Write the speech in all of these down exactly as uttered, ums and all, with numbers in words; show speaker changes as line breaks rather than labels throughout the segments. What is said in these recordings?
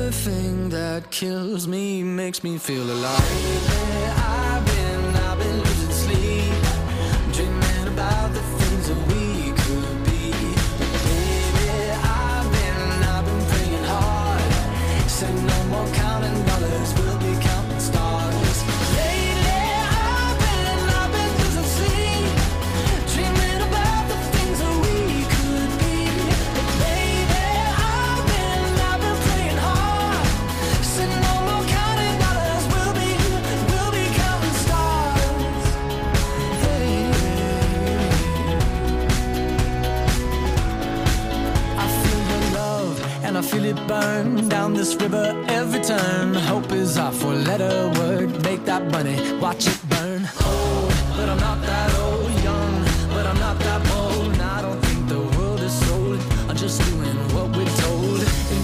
Everything that kills me makes me feel alive. I've been, I've been losing sleep, dreaming about the things that we could be. Baby, I've been, I've been praying hard. Said no more counting dollars, we'll be counting stars. Lately, I've been, I've been losing sleep, dreaming about the things that we could be. Baby, I've been, I've been praying hard. Said no more counting dollars, we'll be, we'll be counting stars. Hey, I feel your love and I feel it burn down this river every turn. Hope is our four-letter word. Make that money, watch it burn. Old, but I'm not that old. Young, but I'm not that bold. And I don't think the world is sold. I'm just doing what we're told. And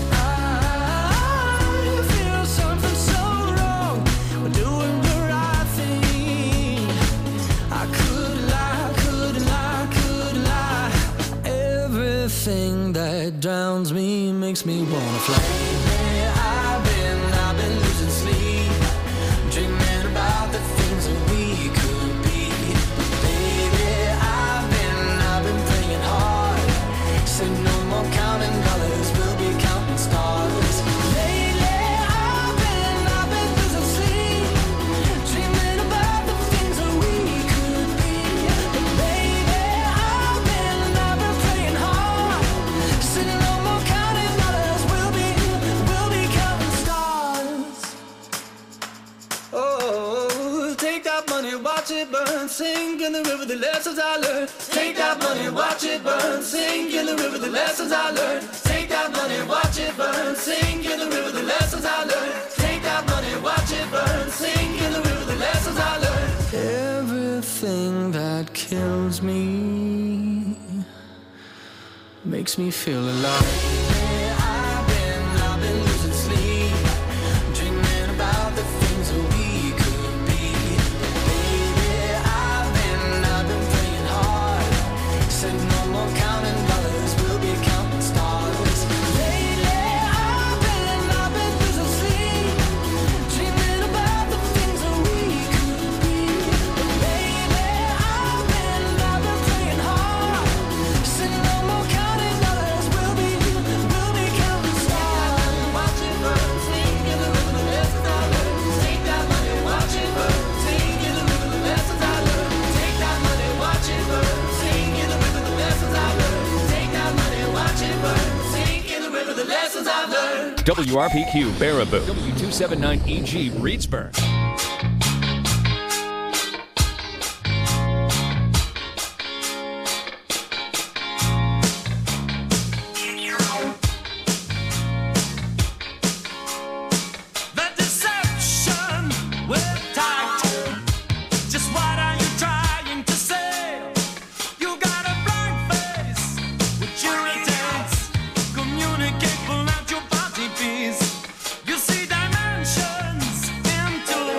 I feel something so wrong. We're doing the right thing. I could lie, could lie, could lie. Everything that drowns me makes me wanna fly. I've been, I've been losing sleep, dreaming about the things that we could be. Baby, I've been, I've been praying hard. Said no more counting dollars, we'll be counting stars. Lately, I've been, I've been losing sleep, dreaming about the things that we could be. But baby, I've been, I've been praying hard. Said no more counting dollars, we'll be, we'll be counting stars. Oh, take that money, watch it burn, sink in the river, the lessons I learned. Take that money, watch it burn, sink in the river, the lessons I learned. Take that money, watch it burn, sink in the river, the lessons I learned. Take that money, watch it burn, sink in the river, the lessons I learned. Everything that kills me makes me feel alive. I've been, I've been losing sleep, dreaming about the things that we could be. Baby, I've been, I've been praying hard. Said no more counting dollars, we'll be counting stars. Lately, I've been, I've been losing sleep, dreaming about the things that we could be. Baby, I've been, I've been praying hard. Said no more counting dollars, we'll be, we'll be counting stars. Watch it burn, sink in the river, the lessons I learned. Take that money, watch it burn, sink in the river, the lessons I learned. Take that money, watch it burn, sink in the river, the lessons I learned. Take that money, watch it burn, sink in the river, the lessons I learned.
W R P Q Baraboo, W two seventy-nine E G Reedsburg.
The deception we're tight. Just what are you trying to say? You got a blank face, which irritates. Communicate, pull out your body piece. You see dimensions into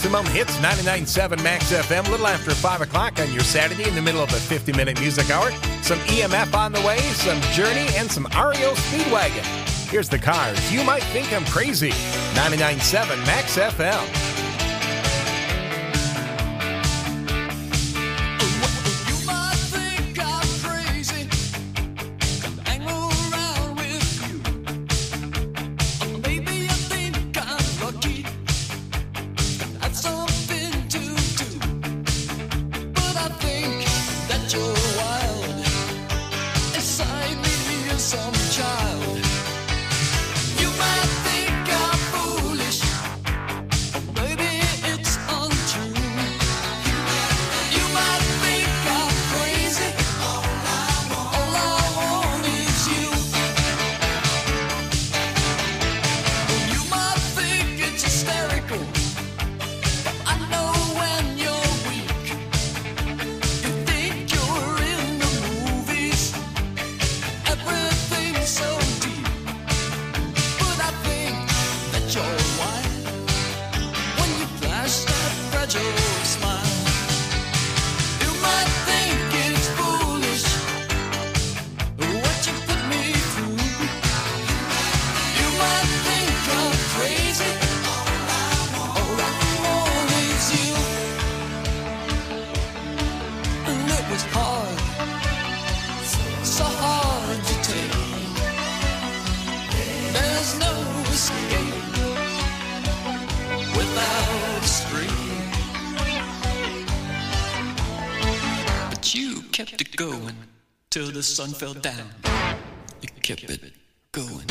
Maximum Hits, ninety-nine point seven Max F M, a little after five o'clock on your Saturday in the middle of a fifty-minute music hour. Some E M F on the way, some Journey, and some R E O Speedwagon. Here's the Cars. You Might Think I'm Crazy, ninety-nine point seven Max F M.
Till the sun fell down, you kept it going.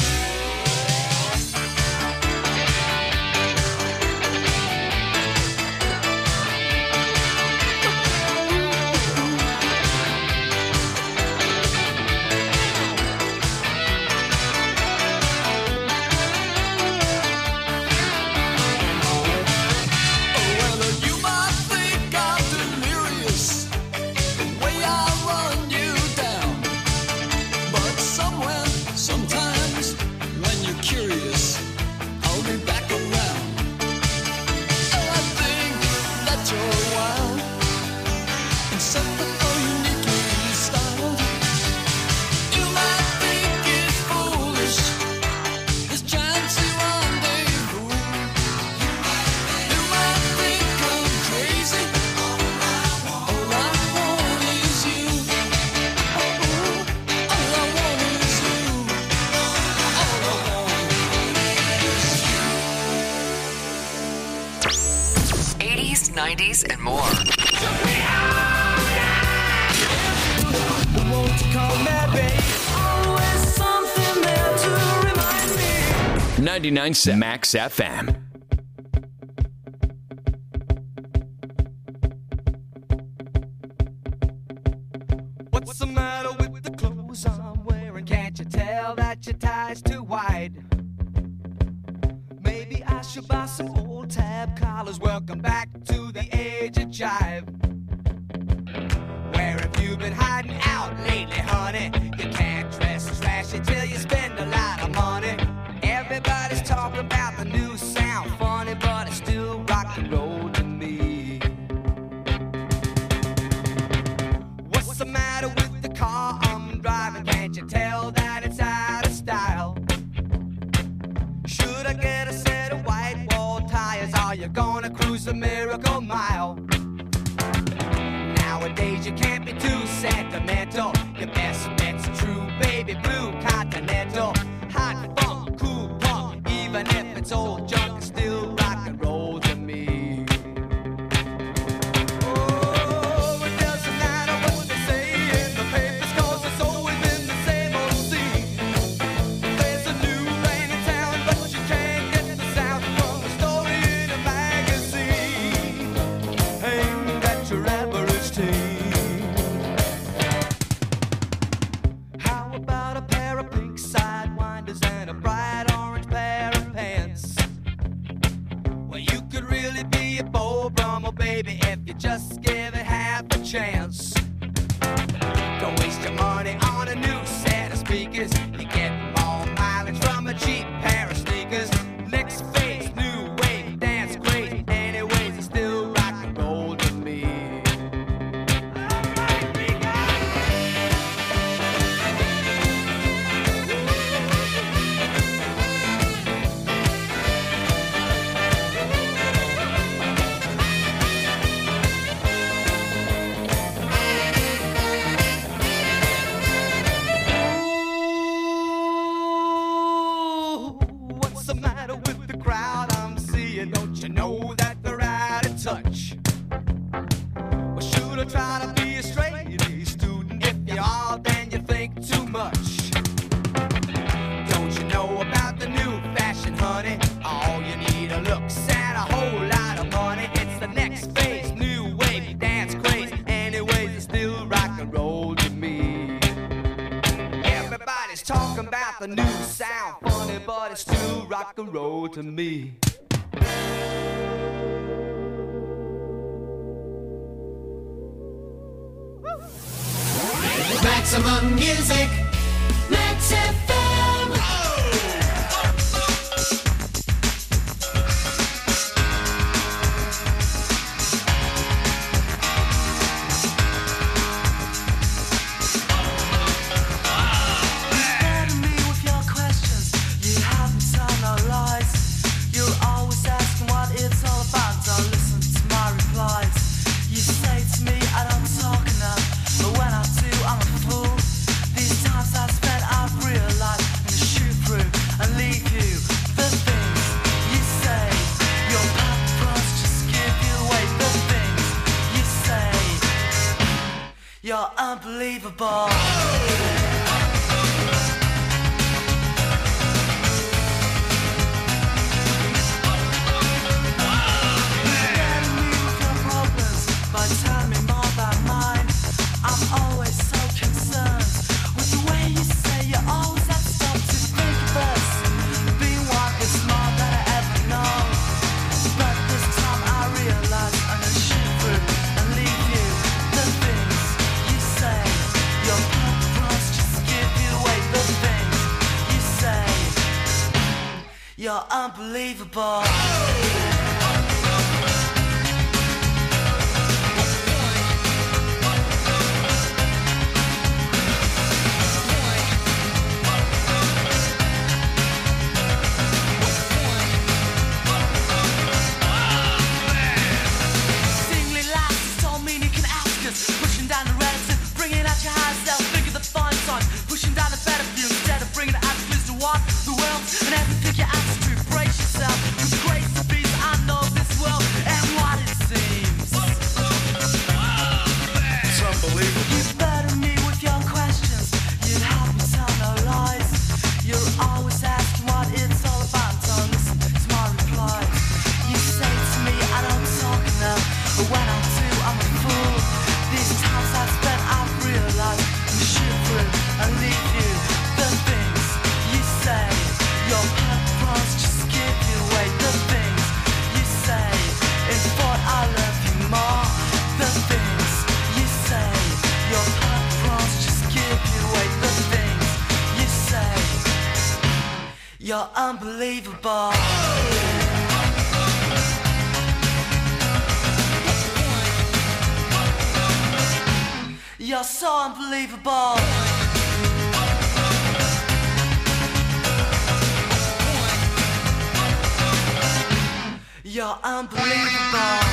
nineties and more.
ninety-nine point seven Max F M.
What's the matter with the clothes I'm wearing? Can't you tell that your tie's too wide? Maybe I should buy some old tab collars. Welcome back to the age of jive. Where have you been hiding out lately, honey? You can't dress trashy till you spend a lot of money. Everybody's talking about the new sound, funny, but it's still rock and roll to me. What's the matter with the car I'm driving? Can't you tell that it's out of style? Should I get a set of white wall tires? Are you gonna cruise the Miracle Mile? Nowadays you can't be too sentimental. Your best bet's a true baby blue Continental. Hot funk, cool punk, even if it's old junk, it's still rock and roll to me. Oh, it doesn't matter what they say in the papers, 'cause it's always been the same old scene. There's a new rain in town, but you can't get the sound from the story in a magazine aimed at your average teen. How about a pair of pink sidewinders and a bright orange pair of pants? Well, you could really be a Beau Brummel, baby, if you just give it half a chance. Don't waste your money on a new set of speakers. You get more mileage from a cheap pair of sneakers. Next phase, new wave, dance great. Anyways, it's a new sound. Funny, but it's still rock and roll to me.
Maximum music, Max F M.
You're unbelievable. You're unbelievable. Singly lights don't mean you can ask us. Pushing down the relative, bringing out your high self. Think of the fine signs. Pushing down the better view instead of bringing the attitudes to what the world and every pick your attitude. Brace yourself with grace and peace. I know this world and what it seems.
It's unbelievable.
You better me with your questions. You'd help me tell no lies. You're always asking what it's all about. So listen to my replies. You say to me I don't talk enough, but when I do I'm a fool. These times I've spent I've realized I'm shivering and leave you. The things you say, your purpose just give you away. The things you say, in thought I love you more. The things you say, your purpose just give you away. The things you say, you're unbelievable. You're so unbelievable. You're unbelievable.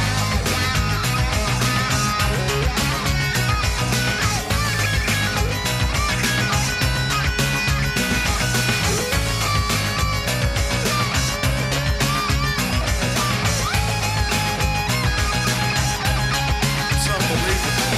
It's unbelievable.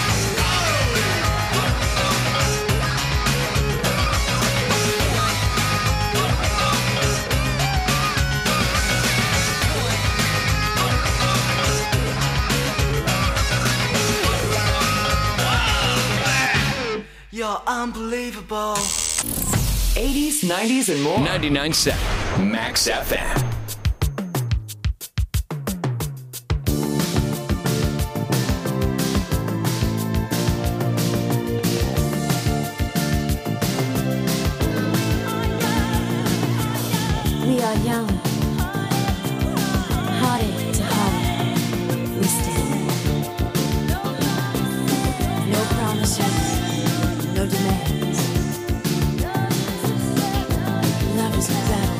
You're unbelievable.
eighties, nineties, and more. ninety-nine point seven Max F M.
We are young, hearted to heart, we stand. No promises, no demands. Love is a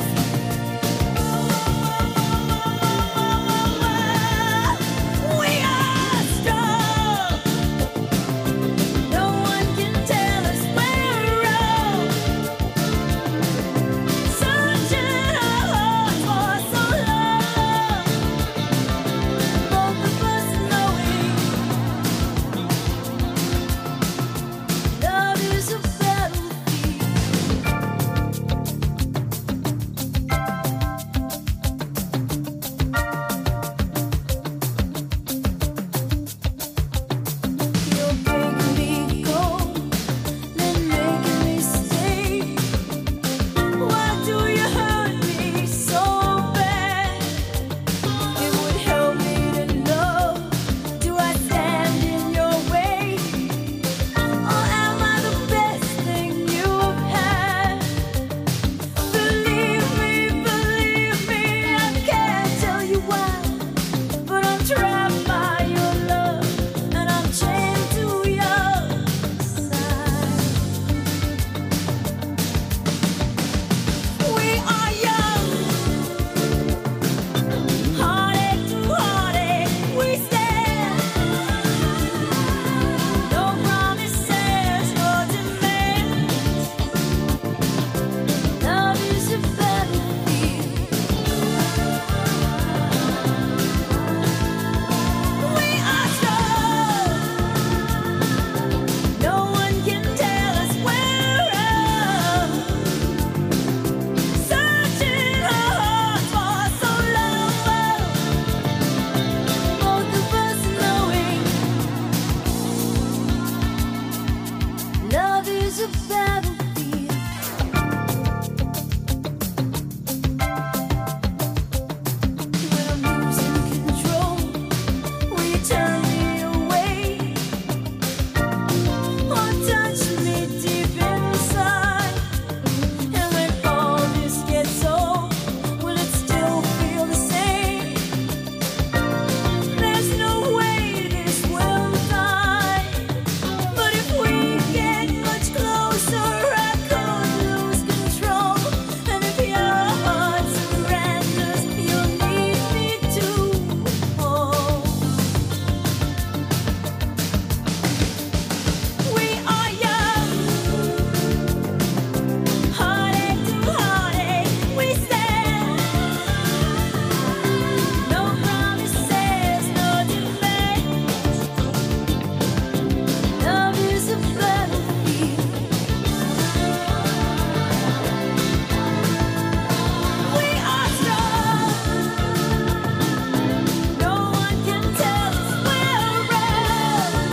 battlefield. We are strong. No one can tell us we're wrong. Sunshine our hearts. a battlefield. When I'm losing control, will you turn me away or touch me deep inside? And when all this gets old, will it still feel the same? There's no way this will die. But if we get much closer, I could lose control. And if your heart surrenders, you'll need me to hold. We are young, heartache to heartache, we stand. No promises, no demands. Love is a battlefield. We are strong. No one can tell us we're wrong.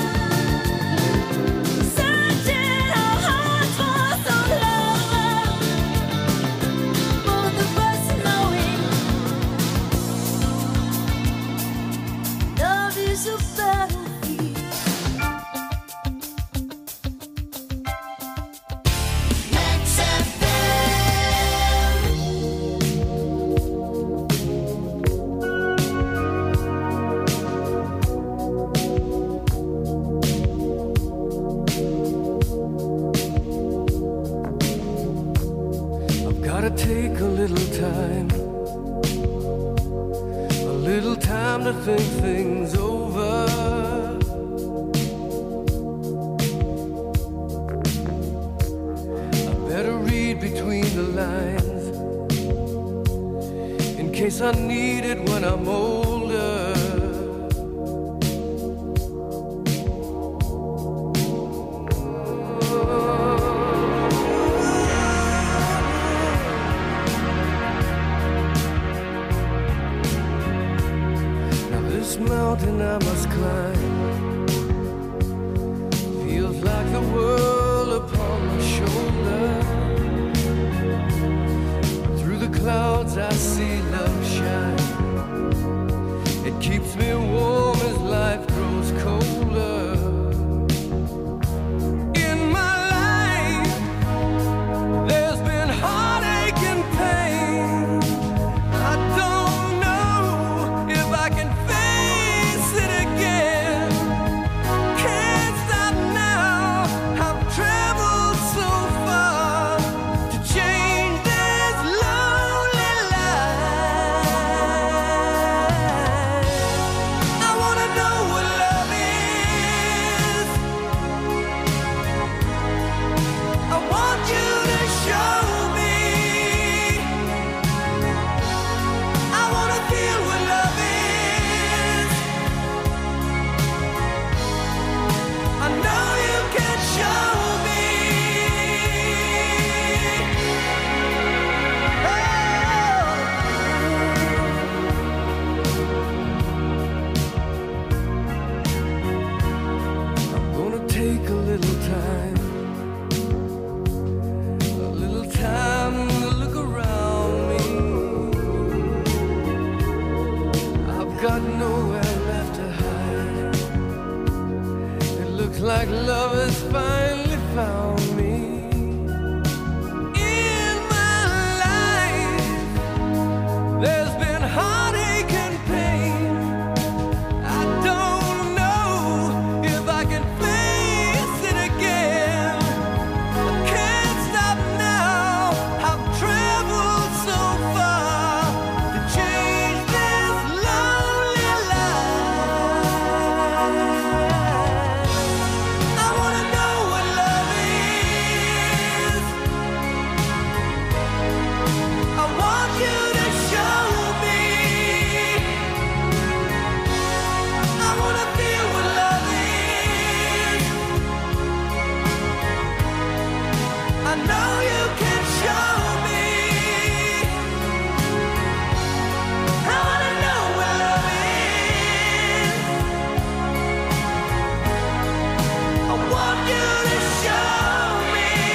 Searching our hearts for some love. Both of us knowing love is a battlefield. Max F M.
I've gotta take a little time, a little time to think things over. I better read between the lines in case I need it when I'm older. Now this mountain I must climb feels like the world upon my shoulder. Through the clouds I see love shine. It keeps me warm as life grows colder. In my life, there's been heartache and pain. I don't know if I can face it again. Can't stop now. I've traveled so far to change this lonely life. I wanna know what love is. I want you to show me. I wanna feel what love is. I know you can show me. I'm gonna take a little time, a little time to look around me. I've got nowhere left to hide. It looks like love has finally found me. In my life, there's been heartache and pain. I don't know if I can face it again. I can't stop now. I've traveled so far to change this lonely life. I wanna know what love is. I want you to show me. I wanna feel what love is. I know you can show me. I wanna know what love is. I want you to show me.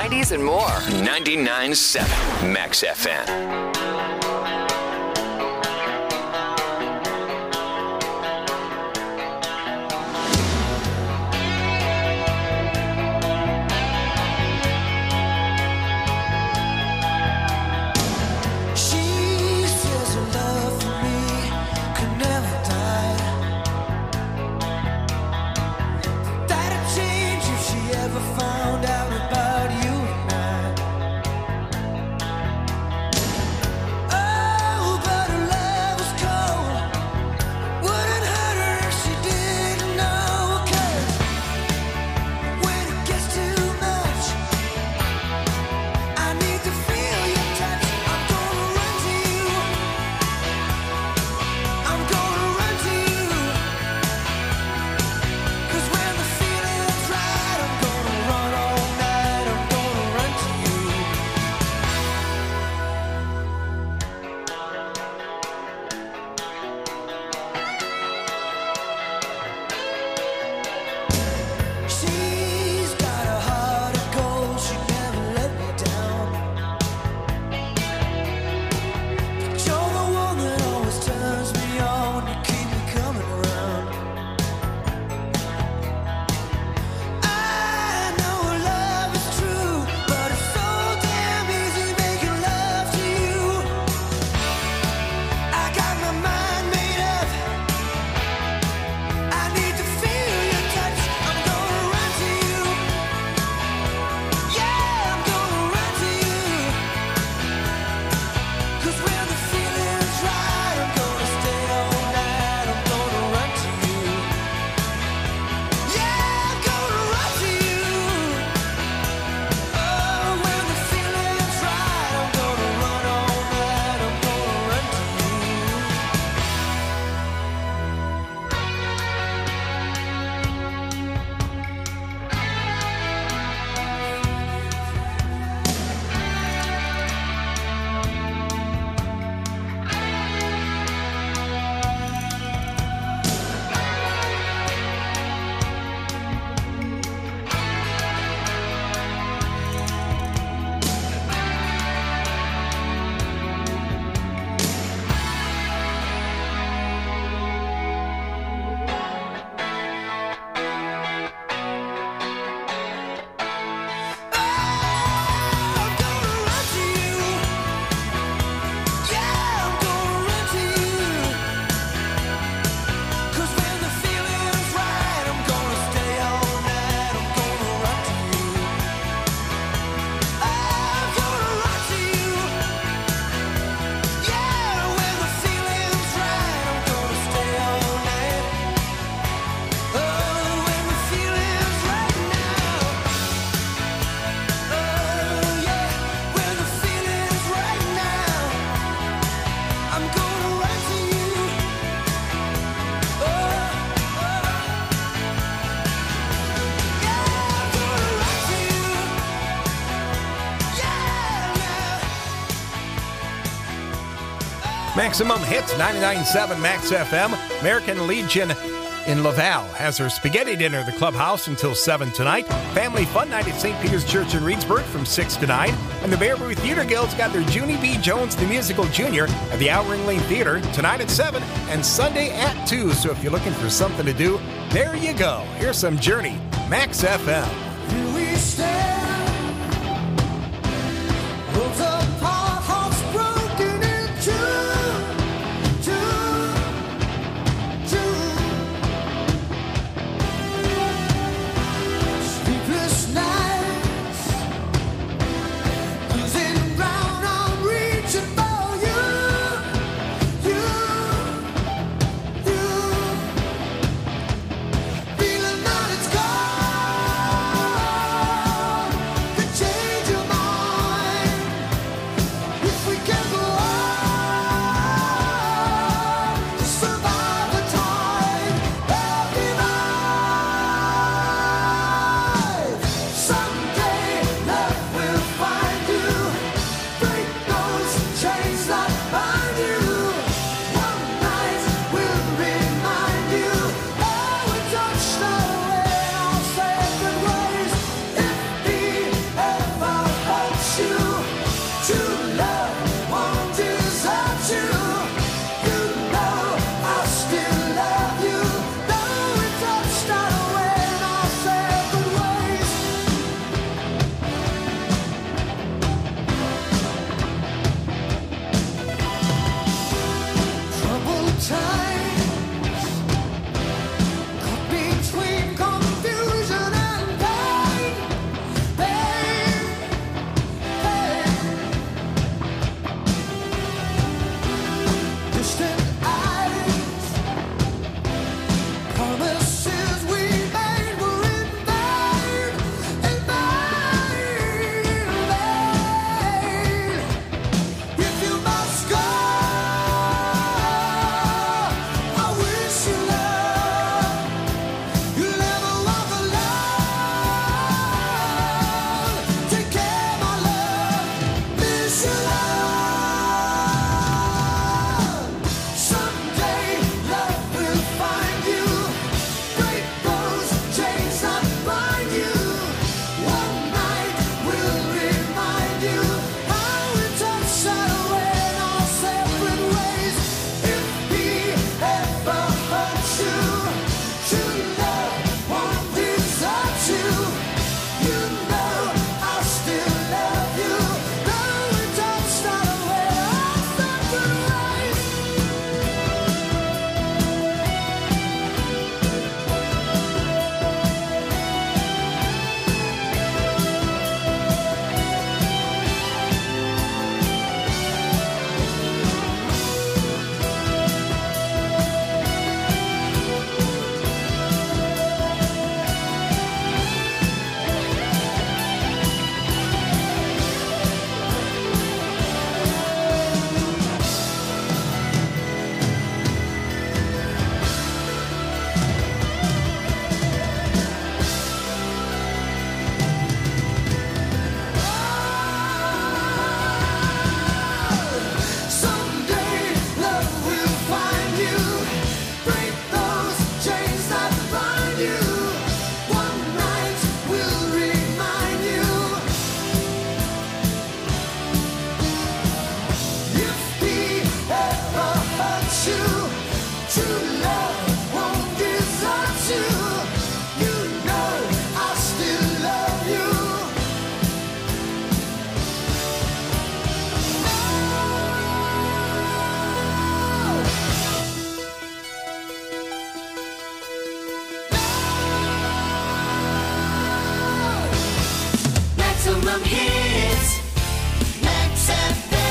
nineties, and more. ninety-nine point seven Max F M.
She says her love for me could never die. That'd change if she ever found out about you and I. Oh, but her love was cold. Wouldn't hurt her if she didn't know. 'Cause when it gets too much, I need to feel your touch. I'm gonna run to you. I'm gonna run to you. 'Cause when the feeling's right, I'm gonna run all night. I'm gonna run to you. She's got a heart of gold. She never let me down. But you're the one that always turns me on. You keep me coming around. I know love is true, but it's so damn easy making love to you. I got my mind made up. I need to feel your touch. I'm gonna run to you. Yeah, I'm gonna run to you. 'Cause when the feeling's right, I'm gonna stay all night. I'm gonna run to you. Yeah, I'm gonna run to you. Oh, when the feeling's right, I'm gonna run all night. I'm gonna run to you. I'm gonna run to you. Yeah, I'm gonna run to you. 'Cause when the feeling's right, I'm gonna stay all night. I'm gonna run to you. I'm gonna run to you. Yeah, when the feeling's right, I'm gonna stay all night. Oh, when the feeling's right now. Oh yeah, when the feeling's right now, I'm gonna run to you. Oh, oh. Yeah, I'm gonna run to you. Yeah, yeah.
Maximum Hits, ninety-nine point seven Max F M. American Legion in Laval has her spaghetti dinner at the clubhouse until seven tonight. Family Fun Night at Saint Peter's Church in Reedsburg from six to nine. And the Bear Brew Theater Guild's got their Junie B. Jones the Musical Junior at the Ouring Lane Theater tonight at seven and Sunday at two. So if you're looking for something to do, there you go. Here's some Journey, Max F M.
Here we stand, worlds apart, hearts broken in two, two, two. Sleepless nights, losing ground, I'm reaching for you, you, you. Feeling that it's gone. some hits. Max F M.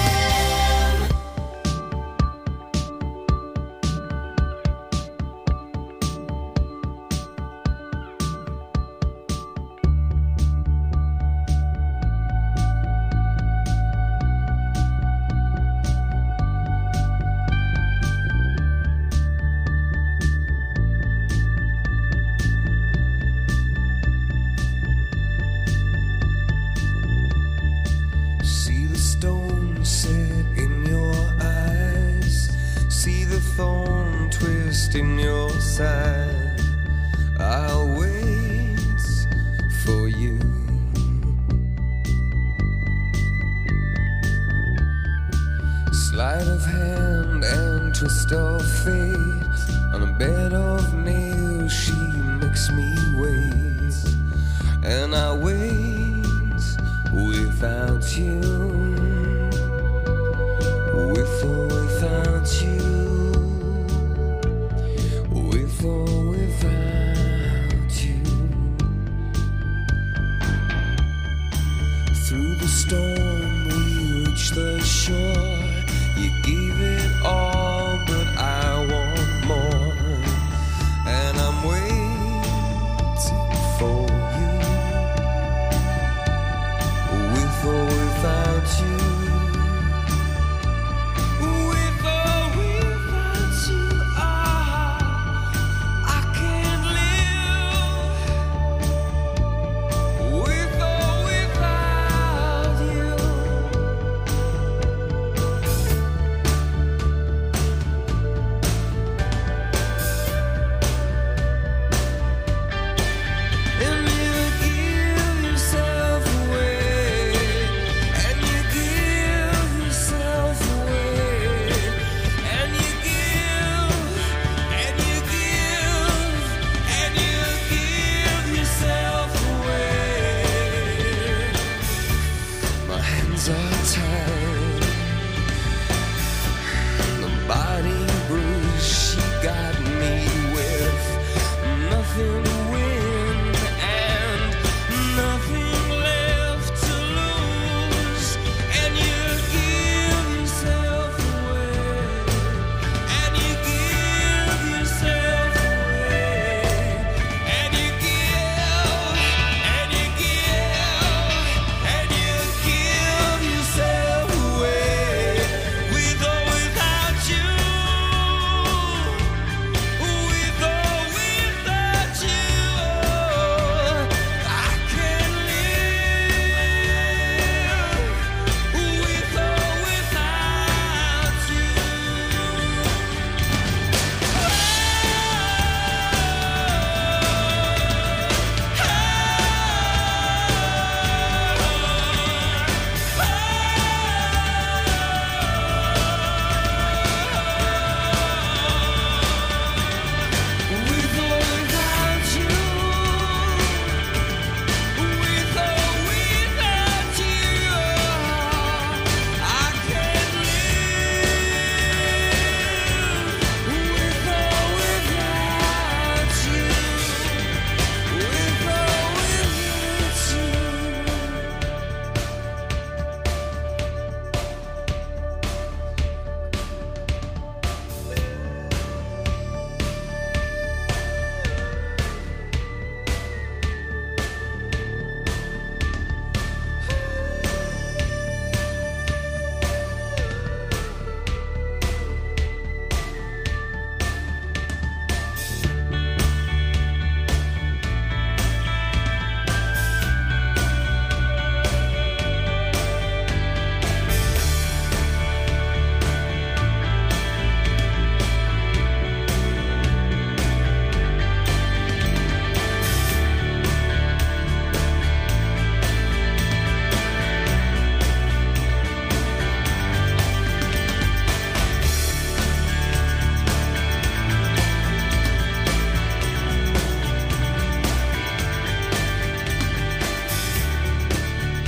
See the stone set in your eyes. See the thorn twist in your side. I'll wait for you. Sleight of hand and twist of fate. On a bed of nails, she makes me wait. And I wait without you, with or without you, with or without you. Through the storm we reach the shore. You gave it all, but I want more. And I'm waiting for you, with or without you, with or without you, ah, I can't live with or without you. And you give yourself away, and you give yourself away, and you give, and you give, and you give yourself away. My hands are tied, the body bruised, she got me with nothing to win and nothing left to lose. And you give yourself away, and you give yourself away, and you give, and you give, and you give yourself away.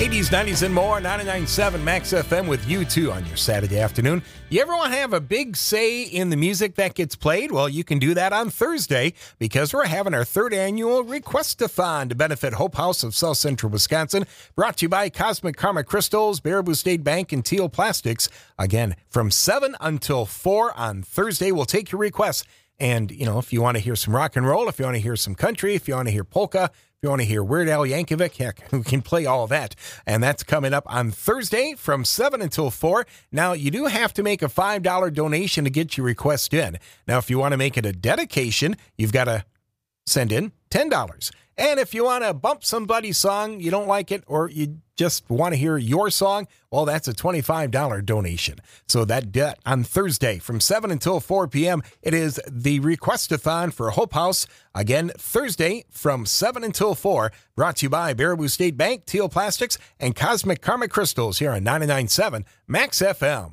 eighties, nineties, and more. ninety-nine point seven Max F M with you, too, on your Saturday afternoon. You ever want to have a big say in the music that gets played? Well, you can do that on Thursday because we're having our third annual Request-a-thon to benefit Hope House of South Central Wisconsin. Brought to you by Cosmic Karma Crystals, Baraboo State Bank, and Teal Plastics. Again, from seven until four on Thursday. We'll take your requests. And, you know, if you want to hear some rock and roll, if you want to hear some country, if you want to hear polka, you want to hear Weird Al Yankovic, heck, we can play all of that. And that's coming up on Thursday from seven until four. Now, you do have to make a five dollar donation to get your request in. Now, if you want to make it a dedication, you've got to send in ten dollars. And if you want to bump somebody's song, you don't like it, or you just want to hear your song, well, that's a twenty-five dollar donation. So that debt on Thursday from seven until four p.m., it is the Request-a-thon for Hope House. Again, Thursday from seven until four, brought to you by Baraboo State Bank, Teal Plastics, and Cosmic Karma Crystals here on ninety-nine point seven Max F M.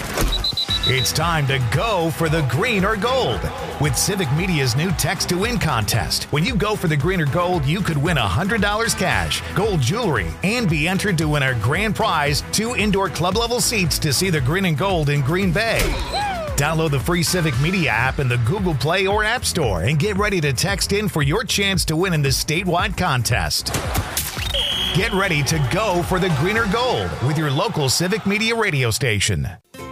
It's time to go for the green or gold with Civic Media's new Text to Win contest. When you go for the green or gold, you could win one hundred dollars cash, gold jewelry, and be entered to win our grand prize, two indoor club level seats to see the green and gold in Green Bay. Download the free Civic Media app in the Google Play or App Store and get ready to text in for your chance to win in this statewide contest. Get ready to go for the green or gold with your local Civic Media radio station.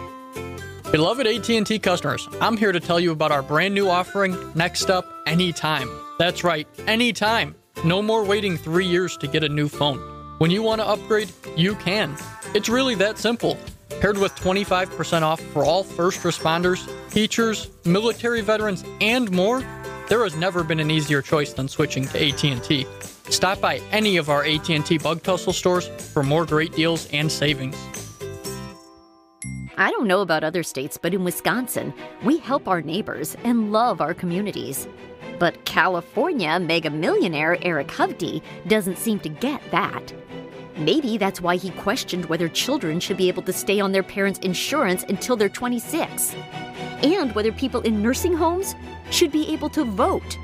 Beloved A T and T customers, I'm here to tell you about our brand new offering, Next Up Anytime. That's right, anytime. No more waiting three years to get a new phone. When you want to upgrade, you can. It's really that simple. Paired with twenty-five percent off for all first responders, teachers, military veterans, and more, there has never been an easier choice than switching to A T and T. Stop by any of our A T and T Bug Tussle stores for more great deals and savings.
I don't know about other states, but in Wisconsin, we help our neighbors and love our communities. But California mega millionaire Eric Hovde doesn't seem to get that. Maybe that's why he questioned whether children should be able to stay on their parents' insurance until they're twenty-six, and whether people in nursing homes should be able to vote.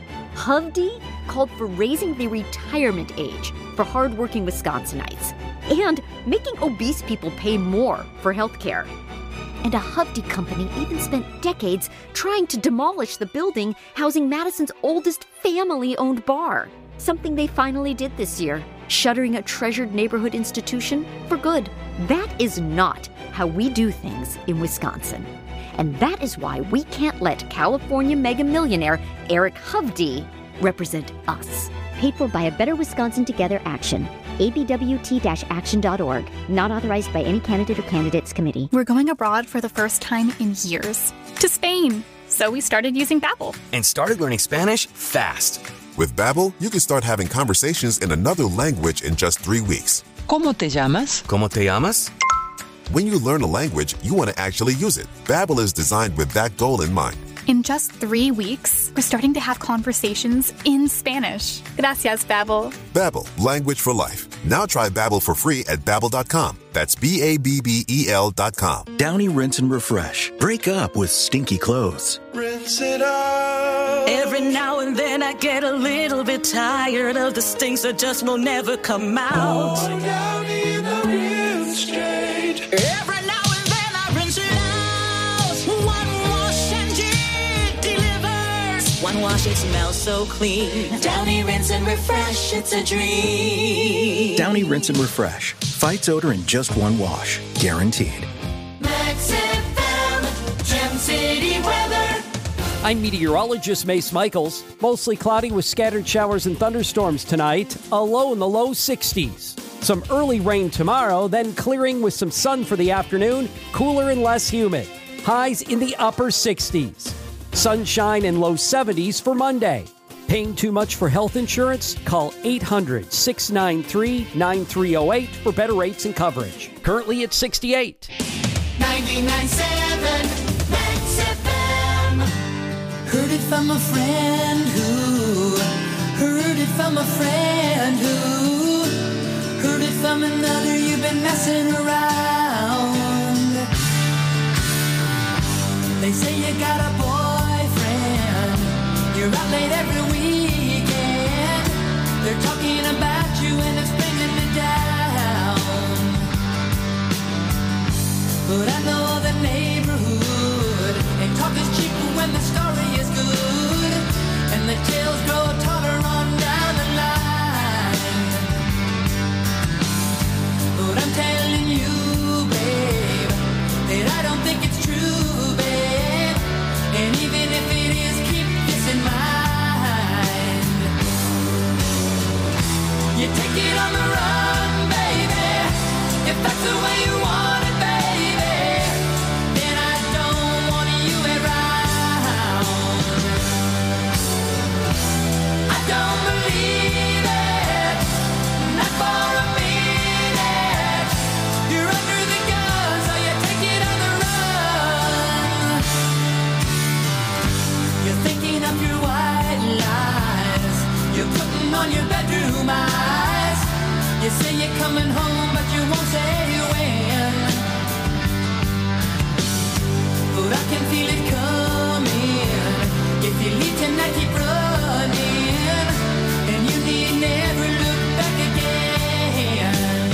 Hovde called for raising the retirement age for hardworking Wisconsinites and making obese people pay more for health care. And a Hovde company even spent decades trying to demolish the building housing Madison's oldest family-owned bar, something they finally did this year, shuttering a treasured neighborhood institution for good. That is not how we do things in Wisconsin. And that is why we can't let California mega millionaire Eric Hovde represent us.
Paid for by a Better Wisconsin Together Action. A B W T action dot org. Not authorized by any candidate or candidates committee.
We're going abroad for the first time in years. To Spain. So we started using Babbel.
And started learning Spanish fast.
With Babbel, you can start having conversations in another language in just three weeks.
¿Cómo te llamas?
¿Cómo te llamas?
When you learn a language, you want to actually use it. Babbel is designed with that goal in mind.
In just three weeks, we're starting to have conversations in Spanish. Gracias, Babbel.
Babbel, language for life. Now try Babbel for free at babbel dot com. That's B A B B E L dot com.
Downy Rinse and Refresh. Break up with stinky clothes.
Rinse it out.
Every now and then I get a little bit tired of the stinks that just will never come out.
Oh, Downy in the rinse straight.
Every now and then I rinse it out. One wash and it delivers. One wash, it smells so clean. Downy Rinse and Refresh, it's a dream.
Downy Rinse and Refresh. Fights odor in just one wash. Guaranteed.
Max F M, Gem City weather.
I'm meteorologist Mace Michaels. Mostly cloudy with scattered showers and thunderstorms tonight. A low in the low sixties. Some early rain tomorrow, then clearing with some sun for the afternoon. Cooler and less humid. Highs in the upper sixties. Sunshine and low seventies for Monday. Paying too much for health insurance? Call eight hundred, six nine three, nine three zero eight for better rates and coverage. Currently at sixty-eight.
ninety-nine point seven Max F M. Heard it from a friend who heard it from a friend who heard it from another. You've been messing around. They say you got a boyfriend. You're out late every weekend. They're talking about you and it's bringing me down.
You say you're coming home, but you won't say when. But I can feel it coming. If you leave tonight, keep running, and you need never look back again.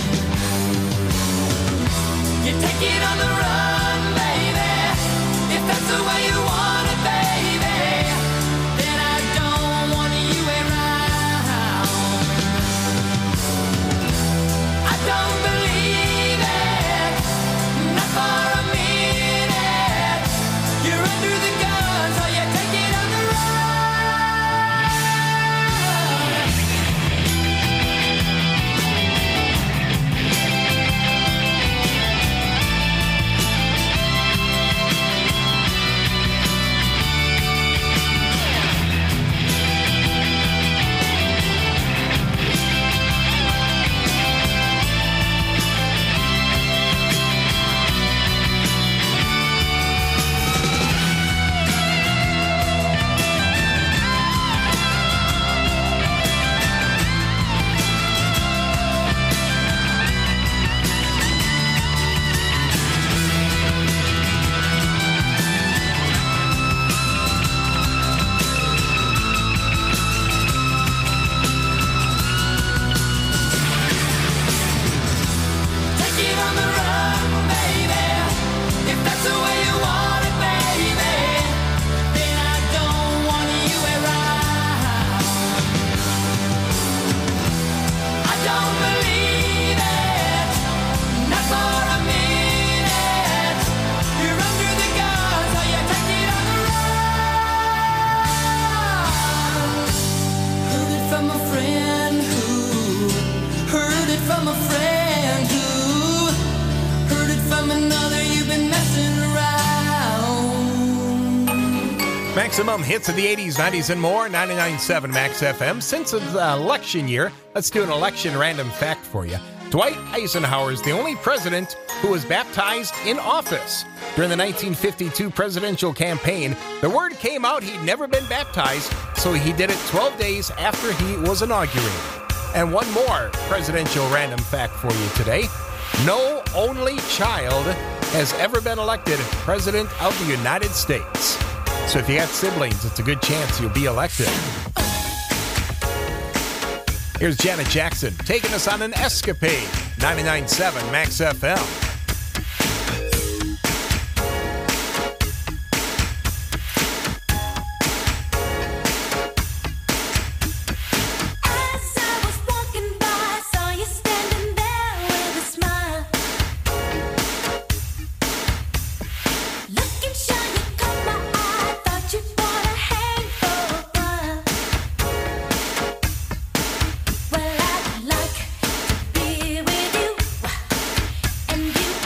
You take it on the run, baby. If that's the way you want it, baby, then I don't want you around. I don't believe it, not for a minute. You're under the gun, so you take it on the run. Take it on the run, baby. If that's the way you want it, baby, then I don't want you around. I don't believe it, not for a minute. You're under the gun, so you take it on the run. Heard it from a friend who heard it from a friend who heard it from another. You've been messing around.
Maximum hits of the eighties, nineties, and more. ninety-nine point seven Max F M. Since it's uh, election year, let's do an election random fact for you. Dwight Eisenhower is the only president who was baptized in office. During the nineteen fifty-two presidential campaign, the word came out he'd never been baptized, so he did it twelve days after he was inaugurated. And one more presidential random fact for you today. No only child has ever been elected president of the United States. So if you got siblings, it's a good chance you'll be elected. Here's Janet Jackson taking us on an escapade. ninety-nine point seven Max F M.
As I was walking by, saw you standing there with a smile. Looking shy, you caught my eye. Thought you'd wanna hang for a while. Well, I'd like to be with you, and you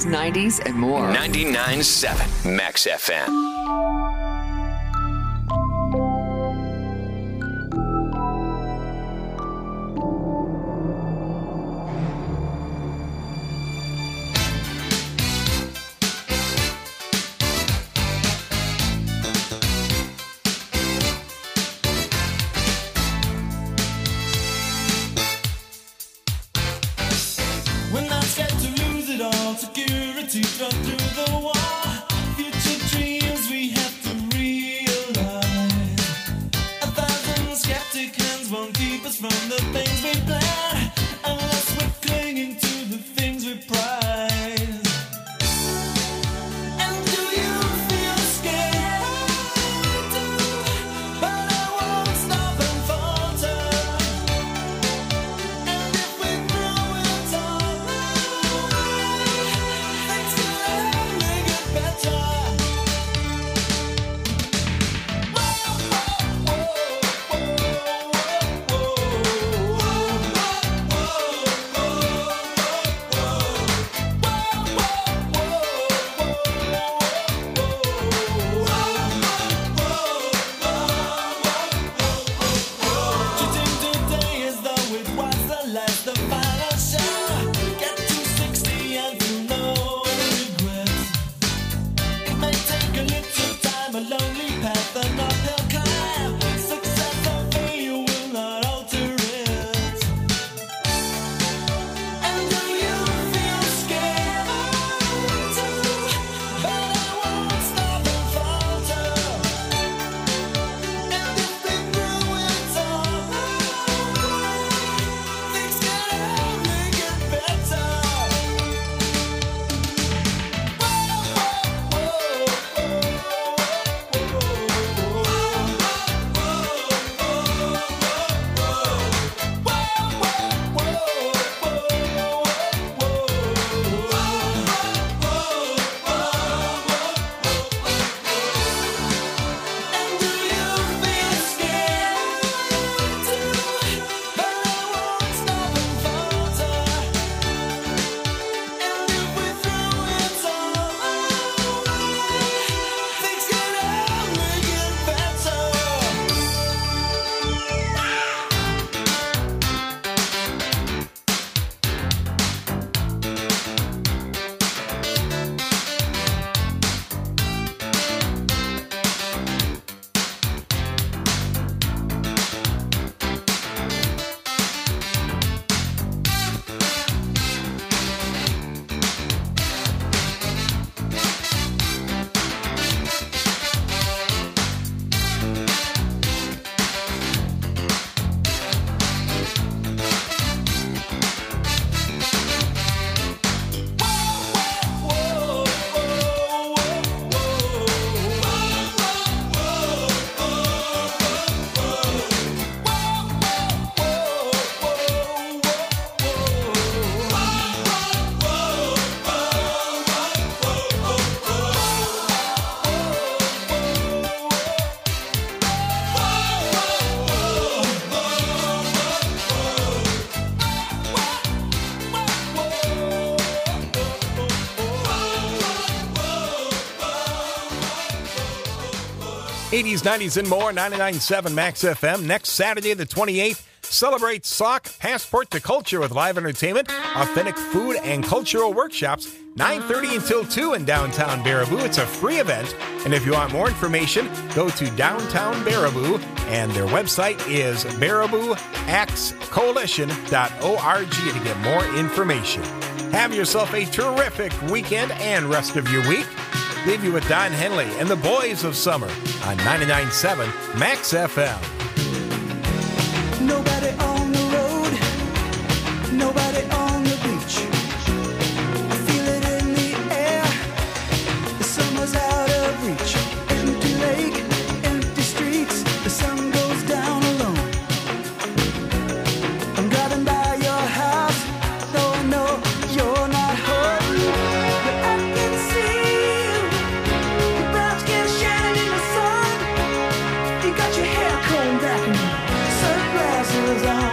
nineties, and more. ninety-nine point seven Max F M.
When I scared to lose it all, security dropped through the wall. Future dreams we have to realize. A thousand skeptic hands won't keep us from the things we plan, unless we're clinging to the things we prize. And do you feel scared? But I won't stop and falter. And if we throw it all away, things can only get better. Treating today as though it was the last, the final show. Get to sixty and feel no regrets. It may take a little time, a lonely path, an uphill climb. Success or failure will not alter it. And do you feel scared? But I won't stop and falter. And if we throw it all away, things can only get better. And do you feel scared? But I won't stop and falter. And if we throw it all away, things can only get better.
eighties, nineties, and more, ninety-nine point seven Max F M. Next Saturday, the twenty-eighth, celebrate S O C Passport to Culture with live entertainment, authentic food, and cultural workshops, nine thirty until two in downtown Baraboo. It's a free event, and if you want more information, go to downtown Baraboo, and their website is baraboo x coalition dot org to get more information. Have yourself a terrific weekend and rest of your week. Leave you with Don Henley and the Boys of Summer on ninety-nine point seven Max F M.
Nobody on the road, nobody on the beach. I feel it in the air, the summer's out of reach. Empty lake, empty streets, the sun goes down alone. I'm driving by your house, though I know you're not home. But I can see you, your brown skin shining in the sun. You got your hair combed back and sunglasses on.